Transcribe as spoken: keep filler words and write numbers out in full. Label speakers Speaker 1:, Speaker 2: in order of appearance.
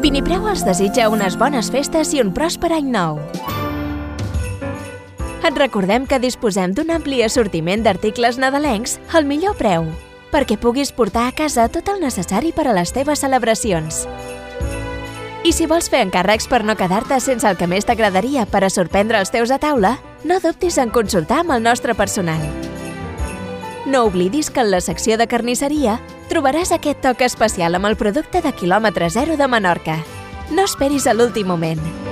Speaker 1: Vinipreu els desitja unes bones festes i un pròsper any nou. Et recordem que disposem d'un ampli assortiment d'articles nadalencs al millor preu, perquè puguis portar a casa tot el necessari per a les teves celebracions. I si vols fer encàrrecs per no quedar-te sense el que més t'agradaria per a sorprendre els teus a taula, no dubtis en consultar amb el nostre personal. No oblidis que en la secció de carnisseria trobaràs aquest toc especial amb el producte de quilòmetre zero de Menorca. No esperis a l'últim moment.